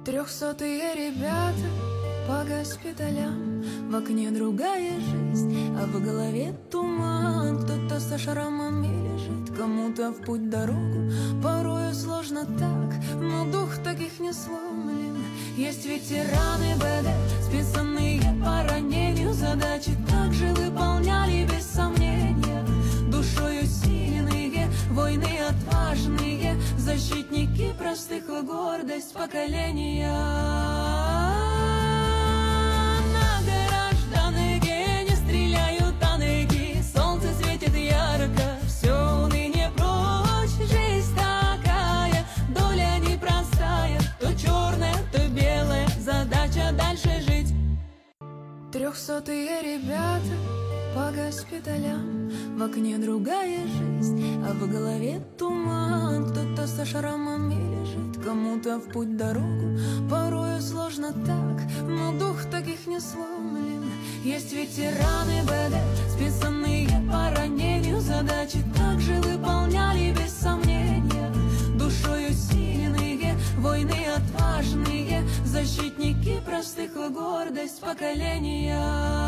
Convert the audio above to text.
300-е ребята по госпиталям, в окне другая жизнь, а в голове туман. Кто-то со шрамами лежит, кому-то в путь дорогу. Порою сложно так, но дух таких не сломлен. Есть ветераны БД, списанные по ранению. Задачи также выполняли без сомнения. Душою сильные, воины отважные, защитники простых и гордость поколения. На гражданах не стреляют танки, солнце светит ярко, все уныние прочь. Жизнь такая, доля непростая, то черная, то белая, задача дальше жить. 300-е ребята по госпиталям, в окне другая жизнь, а в голове туман. Кто-то со шрамами лежит, кому-то в путь дорогу. Порою сложно так, но дух таких не сломлен. Есть ветераны БД, списанные по ранению. Задачи также выполняли без сомнения. Душою сильные, воины отважные, защитники простых и гордость поколения.